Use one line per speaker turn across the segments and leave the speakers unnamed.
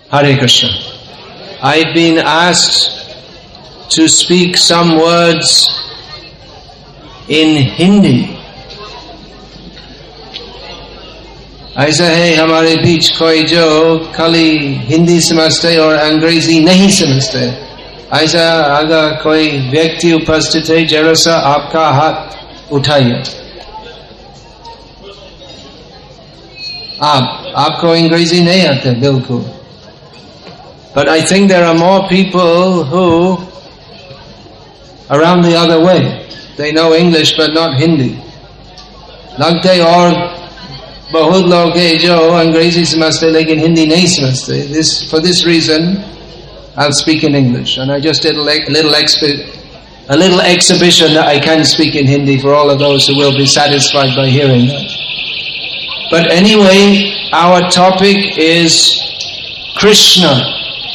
Hare Krishna. I've been asked to speak some words in Hindi. ऐसा है हमारे बीच कोई जो खाली हिंदी समझते और अंग्रेजी नहीं समझते. ऐसा अगर कोई व्यक्ति उपस्थित है, जरा सा आपका हाथ उठाइए. आपको अंग्रेजी नहीं आते बिल्कुल. But I think there are more people who around the other way. They know English but not Hindi. लगते और बहुत लोग हैं जो अंग्रेजी समझते लेकिन हिंदी नहीं समझते. For this reason, I'll speak in English, and I just did a little exhibition that I can speak in Hindi for all of those who will be satisfied by hearing that. But anyway, our topic is Krishna.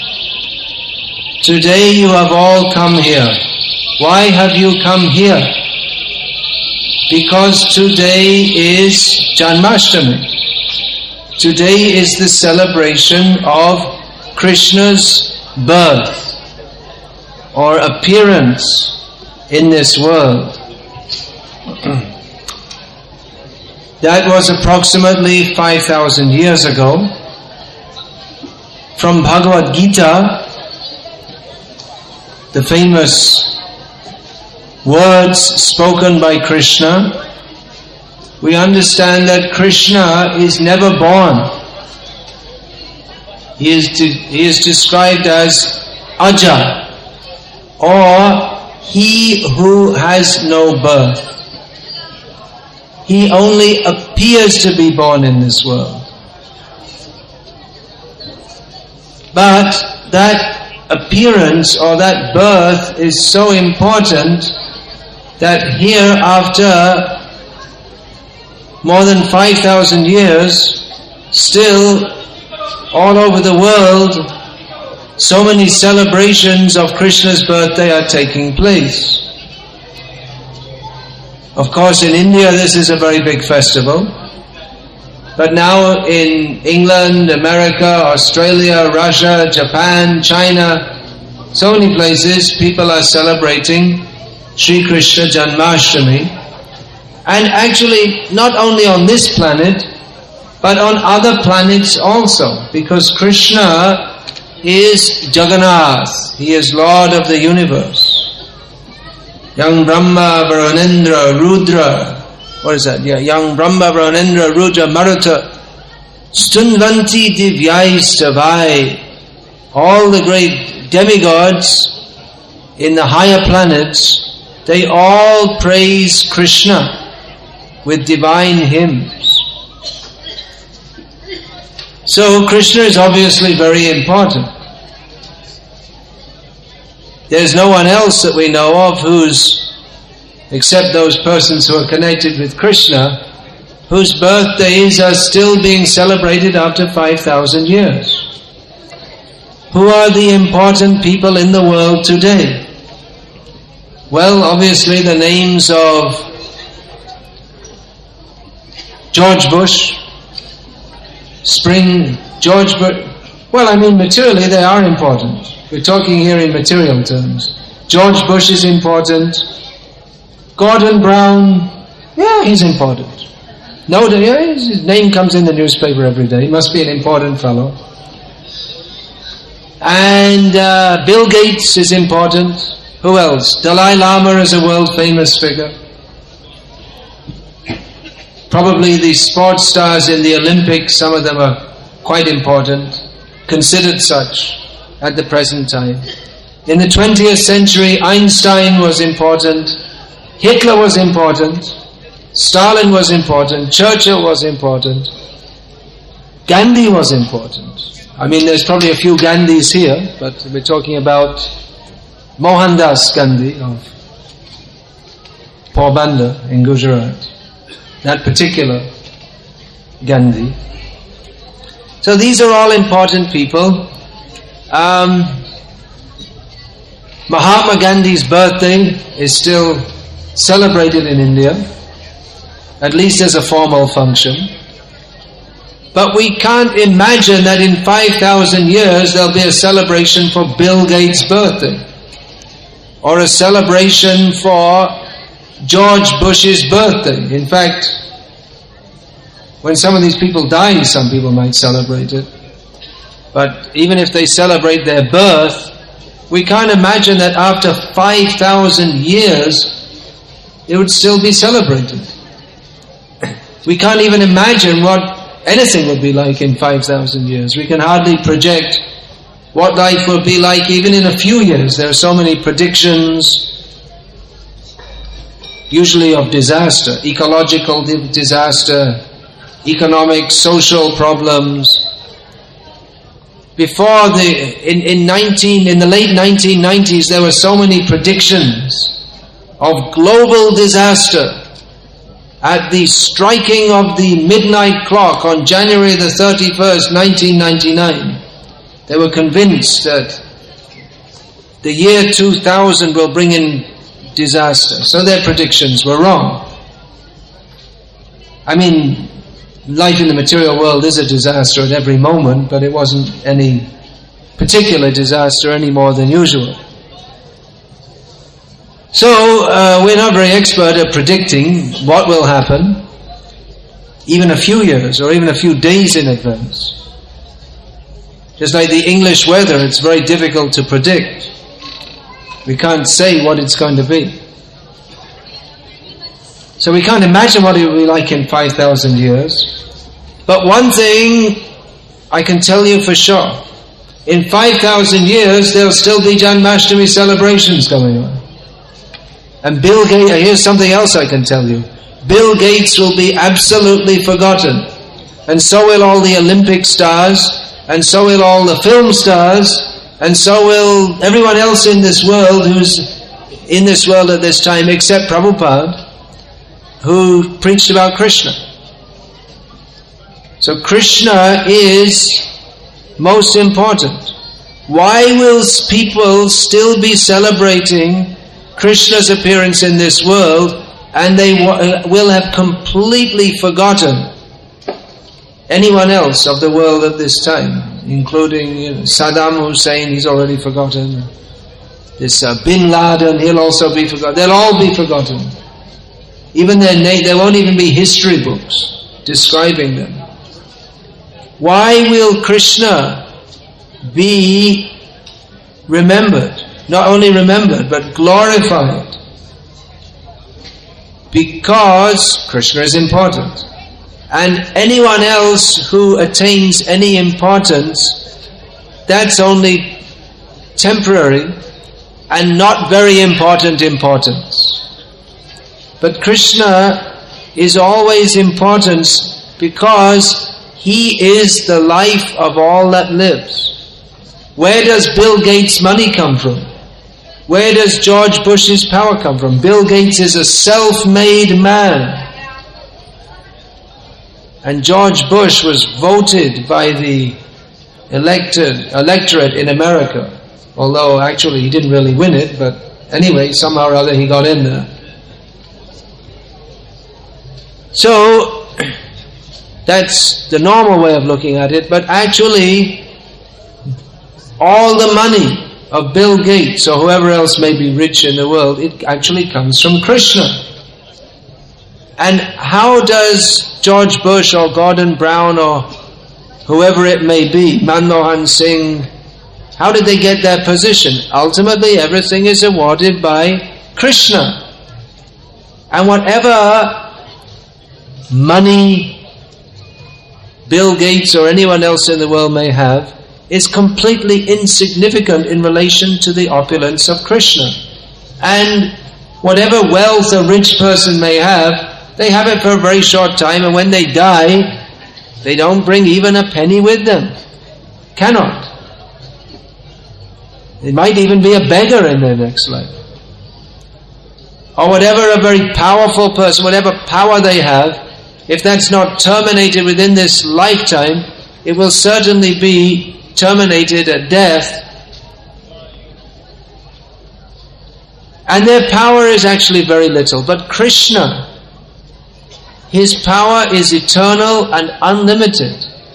Today you have all come here. Why have you come here? Because today is Janmashtami. Today is the celebration of Krishna's birth or appearance in this world. That was approximately 5,000 years ago. From Bhagavad Gita, the famous words spoken by Krishna, we understand that Krishna is never born. He is described as Aja, or he who has no birth. He only appears to be born in this world. But that appearance or that birth is so important that here, after more than 5,000 years, still all over the world, so many celebrations of Krishna's birthday are taking place. Of course, in India this is a very big festival. But now in England, America, Australia, Russia, Japan, China, so many places people are celebrating Sri Krishna Janmashtami. And actually not only on this planet, but on other planets also. Because Krishna is Jagannath. He is Lord of the universe. Young Brahma, Varunendra, Rudra. What is that? Yeah, young Brahma, Varunendra, Rudra, Maruta, Stunvanti Divyaistavai. All the great demigods in the higher planets, they all praise Krishna with divine hymns. So Krishna is obviously very important. There's no one else that we know of except those persons who are connected with Krishna, whose birthdays are still being celebrated after 5,000 years. Who are the important people in the world today? Well, obviously the names of George Bush, materially they are important. We're talking here in material terms. George Bush is important. Gordon Brown, he's important. His name comes in the newspaper every day. He must be an important fellow. And Bill Gates is important. Who else? Dalai Lama is a world famous figure. Probably the sports stars in the Olympics, some of them are quite important, considered such at the present time. In the 20th century, Einstein was important, Hitler was important, Stalin was important, Churchill was important, Gandhi was important. There's probably a few Gandhis here, but we're talking about Mohandas Gandhi of Porbandar in Gujarat. That particular Gandhi. So these are all important people. Mahatma Gandhi's birthday is still celebrated in India, at least as a formal function. But we can't imagine that in 5,000 years there'll be a celebration for Bill Gates' birthday, or a celebration for George Bush's birthday. In fact, when some of these people die, some people might celebrate it. But even if they celebrate their birth, we can't imagine that after 5,000 years it would still be celebrated. We can't even imagine what anything would be like in 5,000 years. We can hardly project what life will be like even in a few years. There are so many predictions, usually of disaster, ecological disaster, economic, social problems. Before in the late 1990s, there were so many predictions of global disaster. At the striking of the midnight clock on January the 31st, 1999, they were convinced that the year 2000 will bring in disaster. So their predictions were wrong. I mean, life in the material world is a disaster at every moment, but it wasn't any particular disaster any more than usual. So, we're not very expert at predicting what will happen, even a few years or even a few days in advance. Just like the English weather, it's very difficult to predict. We can't say what it's going to be. So we can't imagine what it will be like in 5,000 years. But one thing I can tell you for sure. In 5,000 years, there'll still be Janmashtami celebrations going on. And Bill Gates, here's something else I can tell you. Bill Gates will be absolutely forgotten. And so will all the Olympic stars, and so will all the film stars, and so will everyone else in this world who's in this world at this time, except Prabhupada, who preached about Krishna. So Krishna is most important. Why will people still be celebrating Krishna's appearance in this world, and they will have completely forgotten anyone else of the world at this time, including Saddam Hussein, he's already forgotten. This Bin Laden, he'll also be forgotten. They'll all be forgotten. Even their name, there won't even be history books describing them. Why will Krishna be remembered? Not only remembered, but glorified. Because Krishna is important. And anyone else who attains any importance, that's only temporary and not very important importance. But Krishna is always important because He is the life of all that lives. Where does Bill Gates' money come from? Where does George Bush's power come from? Bill Gates is a self-made man. And George Bush was voted by the electorate in America. Although actually he didn't really win it, but anyway, somehow or other he got in there. So, that's the normal way of looking at it, but actually, all the money of Bill Gates or whoever else may be rich in the world, it actually comes from Krishna. And how does George Bush or Gordon Brown or whoever it may be, Manmohan Singh, how did they get their position? Ultimately, everything is awarded by Krishna. And whatever money Bill Gates or anyone else in the world may have is completely insignificant in relation to the opulence of Krishna. And whatever wealth a rich person may have, they have it for a very short time, and when they die, they don't bring even a penny with them. Cannot. They might even be a beggar in their next life. Or whatever a very powerful person, whatever power they have, if that's not terminated within this lifetime, it will certainly be terminated at death. And their power is actually very little. But Krishna, His power is eternal and unlimited.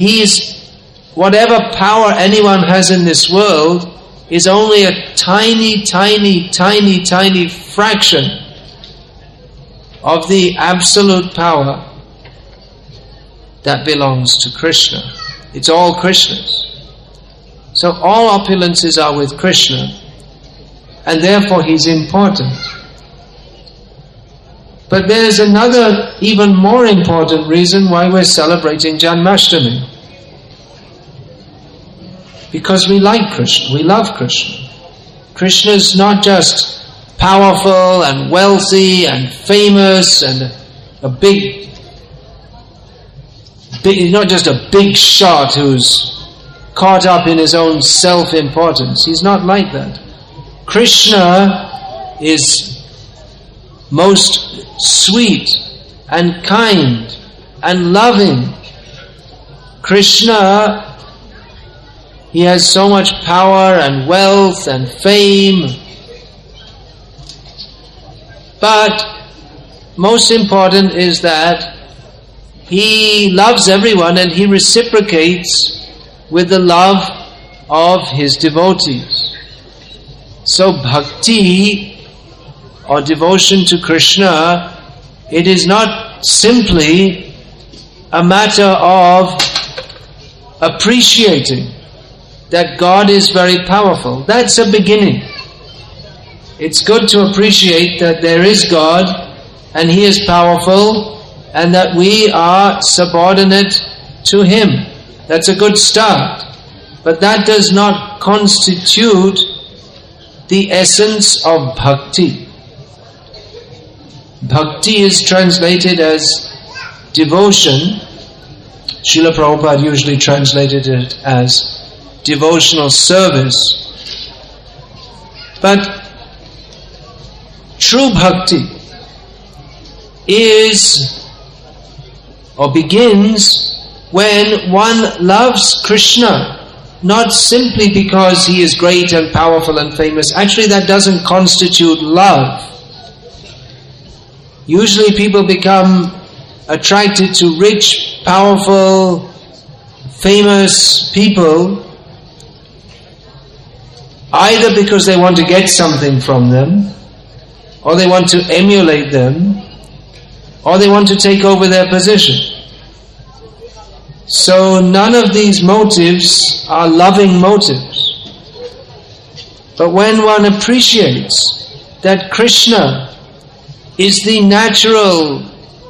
whatever power anyone has in this world is only a tiny, tiny, tiny, tiny fraction of the absolute power that belongs to Krishna. It's all Krishna's. So all opulences are with Krishna, and therefore He's important. But there's another even more important reason why we're celebrating Janmashtami. Because we like Krishna, we love Krishna. Krishna is not just powerful and wealthy and famous and a big, not just a big shot who's caught up in his own self-importance. He's not like that. Krishna is most sweet and kind and loving. Krishna, He has so much power and wealth and fame. But most important is that He loves everyone and He reciprocates with the love of His devotees. So bhakti or devotion to Krishna, it is not simply a matter of appreciating that God is very powerful. That's a beginning. It's good to appreciate that there is God and He is powerful and that we are subordinate to Him. That's a good start. But that does not constitute the essence of bhakti. Bhakti is translated as devotion. Srila Prabhupada usually translated it as devotional service. But true bhakti is or begins when one loves Krishna, not simply because He is great and powerful and famous. Actually, that doesn't constitute love. Usually people become attracted to rich, powerful, famous people either because they want to get something from them, or they want to emulate them, or they want to take over their position. So none of these motives are loving motives. But when one appreciates that Krishna is the natural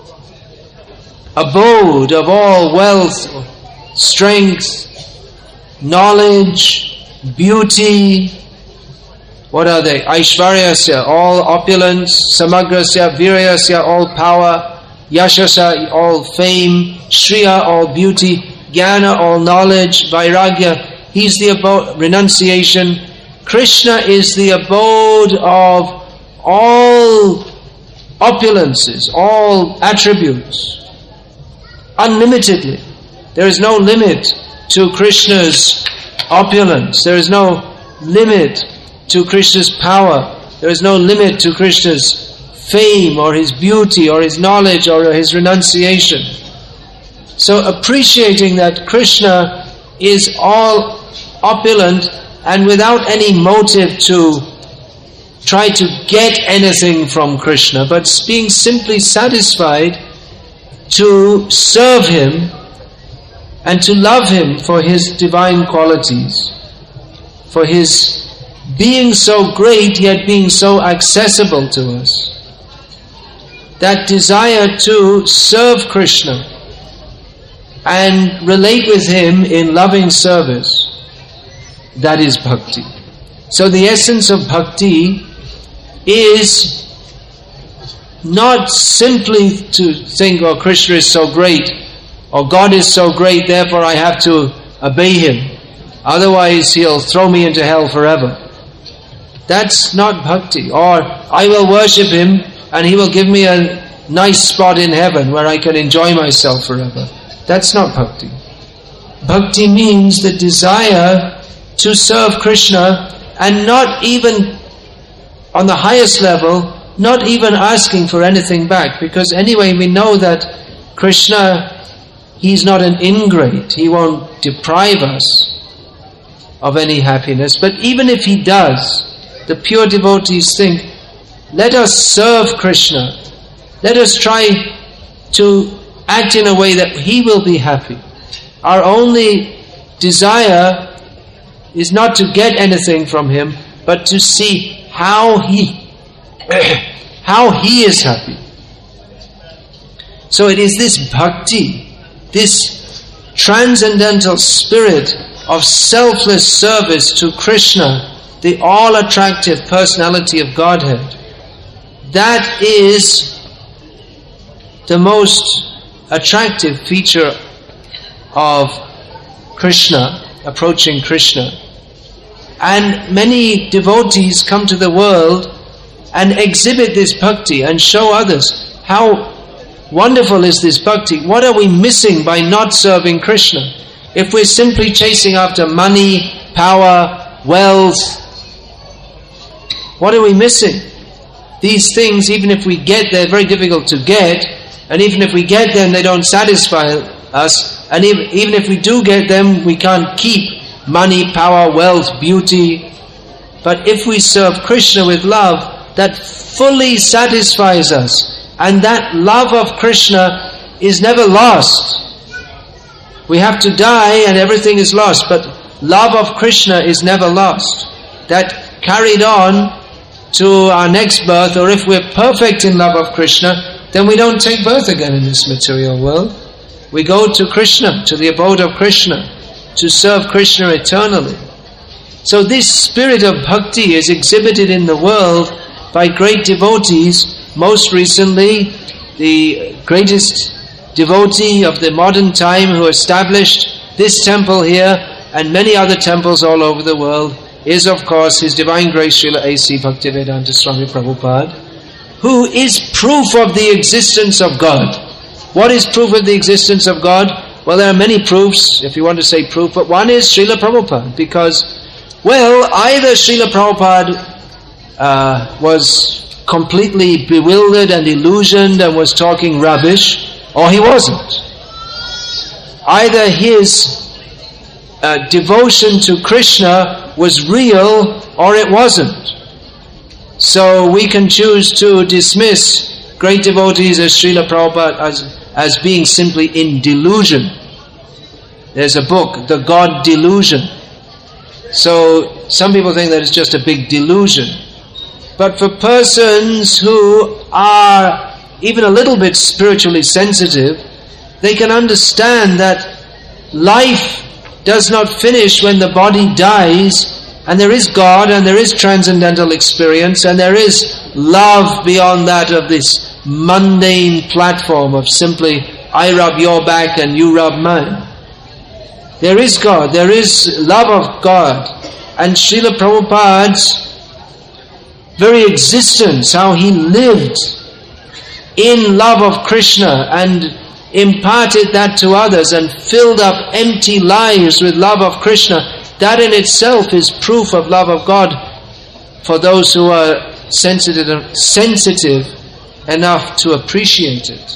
abode of all wealth, strength, knowledge, beauty, what are they? Aishvaryasya, all opulence, Samagrasya, Viryasya, all power, Yashasa, all fame, Shriya, all beauty, Jnana, all knowledge, Vairagya, He's the abode, renunciation. Krishna is the abode of all opulences, all attributes, unlimitedly. There is no limit to Krishna's opulence. There is no limit to Krishna's power. There is no limit to Krishna's fame or His beauty or His knowledge or His renunciation. So appreciating that Krishna is all opulent and without any motive to try to get anything from Krishna, but being simply satisfied to serve Him and to love Him for His divine qualities, for His being so great yet being so accessible to us. That desire to serve Krishna and relate with Him in loving service, that is bhakti. So the essence of bhakti is not simply to think, oh, Krishna is so great, or God is so great, therefore I have to obey Him, otherwise He'll throw me into hell forever. That's not bhakti. Or I will worship Him and He will give me a nice spot in heaven where I can enjoy myself forever. That's not bhakti. Bhakti means the desire to serve Krishna and not even on the highest level, not even asking for anything back, because anyway we know that Krishna, He's not an ingrate. He won't deprive us of any happiness. But even if He does, the pure devotees think, let us serve Krishna. Let us try to act in a way that He will be happy. Our only desire is not to get anything from Him, but to see how He is happy. So it is this bhakti, this transcendental spirit of selfless service to Krishna, the all-attractive personality of Godhead, that is the most attractive feature of Krishna, approaching Krishna. And many devotees come to the world and exhibit this bhakti and show others how wonderful is this bhakti. What are we missing by not serving Krishna? If we're simply chasing after money, power, wealth, what are we missing? These things, even if we get, they're very difficult to get, and even if we get them, they don't satisfy us, and even if we do get them, we can't keep money, power, wealth, beauty. But if we serve Krishna with love, that fully satisfies us, and that love of Krishna is never lost. We have to die and everything is lost, but love of Krishna is never lost. That carried on to our next birth, or if we're perfect in love of Krishna, then we don't take birth again in this material world. We go to Krishna, to the abode of Krishna, to serve Krishna eternally. So this spirit of bhakti is exhibited in the world by great devotees. Most recently, the greatest devotee of the modern time who established this temple here and many other temples all over the world is, of course, His Divine Grace Srila A.C. Bhaktivedanta Swami Prabhupada, who is proof of the existence of God. What is proof of the existence of God? Well, there are many proofs, if you want to say proof, but one is Srila Prabhupada, because, well, either Srila Prabhupada was completely bewildered and illusioned and was talking rubbish, or he wasn't. Either his devotion to Krishna was real or it wasn't. So we can choose to dismiss great devotees as Srila Prabhupada as being simply in delusion. There's a book, The God Delusion. So some people think that it's just a big delusion. But for persons who are even a little bit spiritually sensitive, they can understand that life does not finish when the body dies, and there is God, and there is transcendental experience, and there is love beyond that of this mundane platform of simply, I rub your back and you rub mine. There is God, there is love of God. And Srila Prabhupada's very existence, how he lived in love of Krishna and imparted that to others and filled up empty lives with love of Krishna, that in itself is proof of love of God for those who are sensitive enough to appreciate it.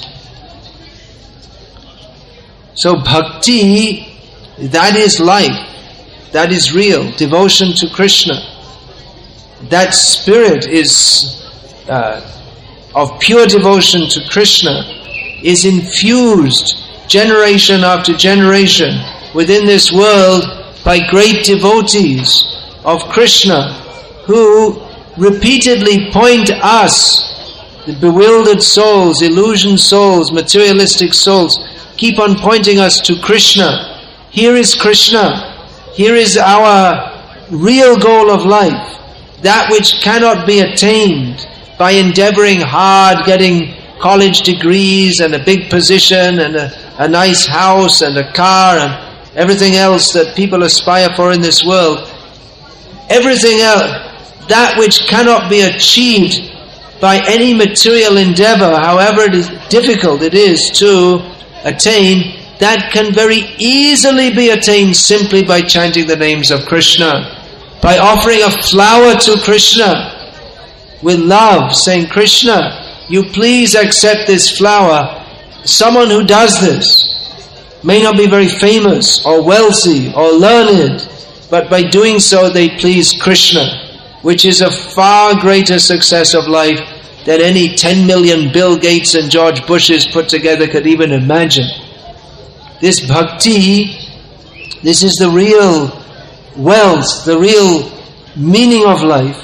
So bhakti, that is life, that is real, devotion to Krishna. That spirit is of pure devotion to Krishna is infused generation after generation within this world by great devotees of Krishna who repeatedly point us, the bewildered souls, illusioned souls, materialistic souls, keep on pointing us to Krishna. Here is Krishna. Here is our real goal of life. That which cannot be attained by endeavoring hard, getting college degrees and a big position and a nice house and a car and everything else that people aspire for in this world. Everything else, that which cannot be achieved by any material endeavor, however difficult it is to attain, that can very easily be attained simply by chanting the names of Krishna, by offering a flower to Krishna with love, saying, Krishna, you please accept this flower. Someone who does this may not be very famous or wealthy or learned, but by doing so they please Krishna, which is a far greater success of life than any 10 million Bill Gates and George Bushes put together could even imagine. This bhakti, this is the real wealth, the real meaning of life.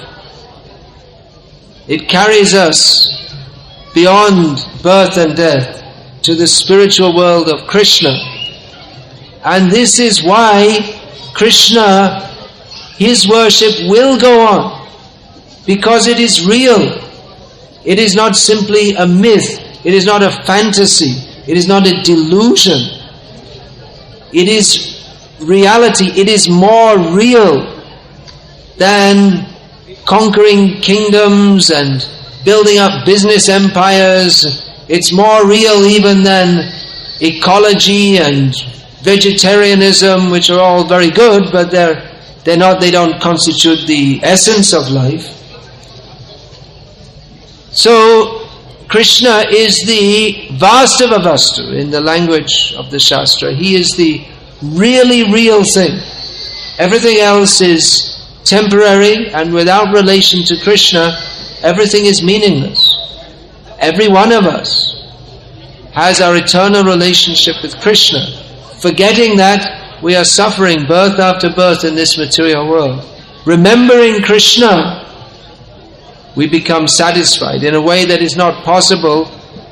It carries us beyond birth and death to the spiritual world of Krishna. And this is why Krishna, his worship will go on, because it is real. It is not simply a myth. It is not a fantasy. It is not a delusion. It is reality. It is more real than conquering kingdoms and building up business empires. It's more real even than ecology and vegetarianism, which are all very good, but they don't constitute the essence of life. So Krishna is the Vastava Vastu in the language of the Shastra. He is the really real thing. Everything else is temporary, and without relation to Krishna, everything is meaningless. Every one of us has our eternal relationship with Krishna. Forgetting that, we are suffering birth after birth in this material world. Remembering Krishna, we become satisfied in a way that is not possible.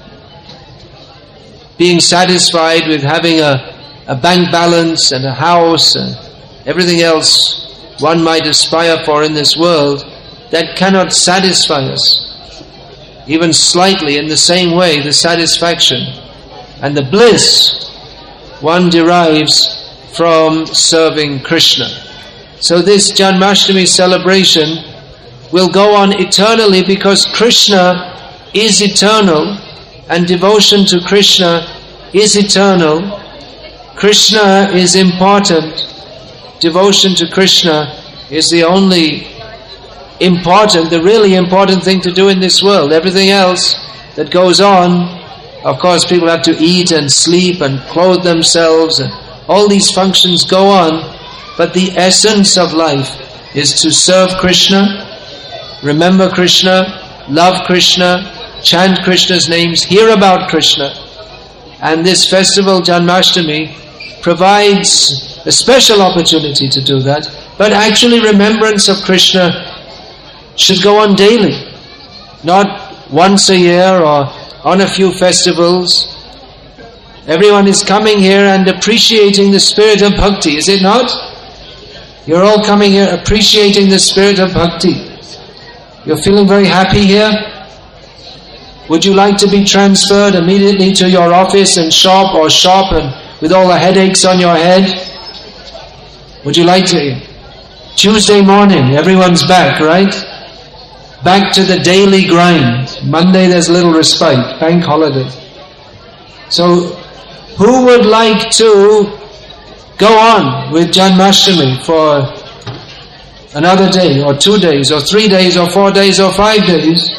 Being satisfied with having a bank balance and a house and everything else one might aspire for in this world, that cannot satisfy us even slightly in the same way the satisfaction and the bliss one derives from serving Krishna. So this Janmashtami celebration will go on eternally because Krishna is eternal and devotion to Krishna is eternal. Krishna is important. Devotion to Krishna is the only the really important thing to do in this world. Everything else that goes on, of course people have to eat and sleep and clothe themselves and all these functions go on, but the essence of life is to serve Krishna, remember Krishna, love Krishna, chant Krishna's names, hear about Krishna. And this festival, Janmashtami, provides a special opportunity to do that. But actually remembrance of Krishna should go on daily, not once a year or on a few festivals. Everyone is coming here and appreciating the spirit of bhakti, is it not? You're all coming here appreciating the spirit of bhakti. You're feeling very happy here? Would you like to be transferred immediately to your office and shop and with all the headaches on your head? Would you like to? Tuesday morning, everyone's back, right? Back to the daily grind. Monday there's a little respite, bank holiday. So, who would like to go on with Janmashtami for another day, or 2 days, or 3 days, or 4 days, or 5 days?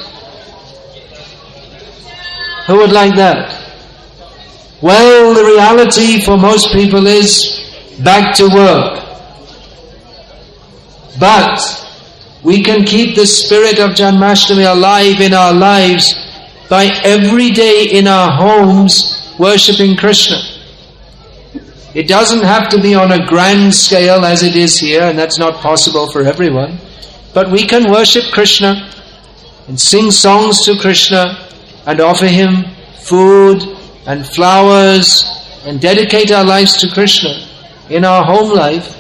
Who would like that? Well, the reality for most people is back to work. But we can keep the spirit of Janmashtami alive in our lives by every day in our homes worshipping Krishna. It doesn't have to be on a grand scale as it is here, and that's not possible for everyone. But we can worship Krishna and sing songs to Krishna and offer Him food and flowers and dedicate our lives to Krishna in our home life.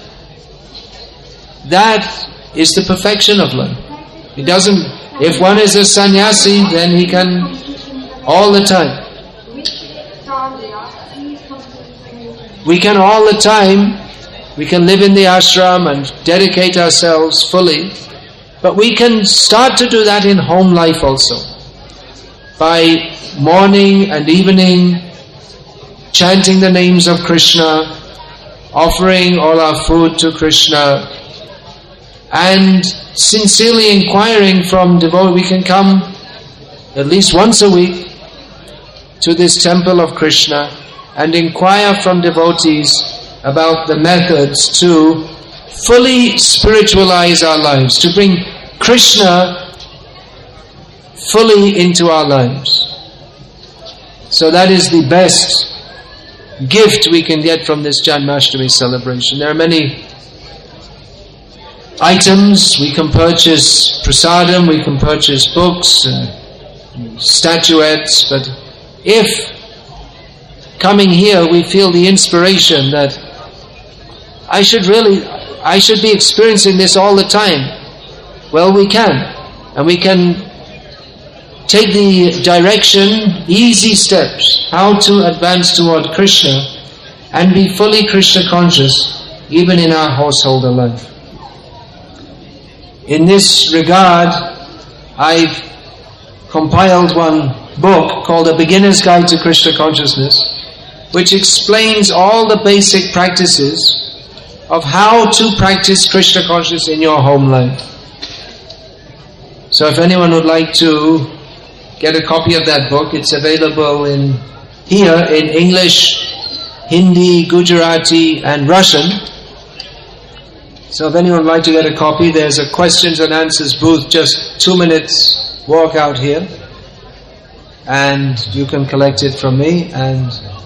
That is the perfection of life. It doesn't, if one is a sannyasi, then he can all the time. We can all the time, we can live in the ashram and dedicate ourselves fully, but we can start to do that in home life also. By morning and evening, chanting the names of Krishna, offering all our food to Krishna, and sincerely inquiring from devotees. We can come at least once a week to this temple of Krishna and inquire from devotees about the methods to fully spiritualize our lives, to bring Krishna fully into our lives. So that is the best gift we can get from this Janmashtami celebration. There are many items. We can purchase prasadam, we can purchase books, statuettes, but if coming here we feel the inspiration that I should be experiencing this all the time, well, we can. And we can take the direction, easy steps, how to advance toward Krishna and be fully Krishna conscious even in our household life. In this regard, I've compiled one book called A Beginner's Guide to Krishna Consciousness, which explains all the basic practices of how to practice Krishna consciousness in your home life. So if anyone would like to get a copy of that book, it's available here in English, Hindi, Gujarati and Russian. So if anyone would like to get a copy, there's a questions and answers booth just 2 minutes walk out here, and you can collect it from me, and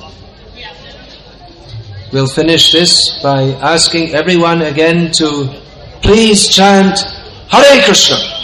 we'll finish this by asking everyone again to please chant Hare Krishna.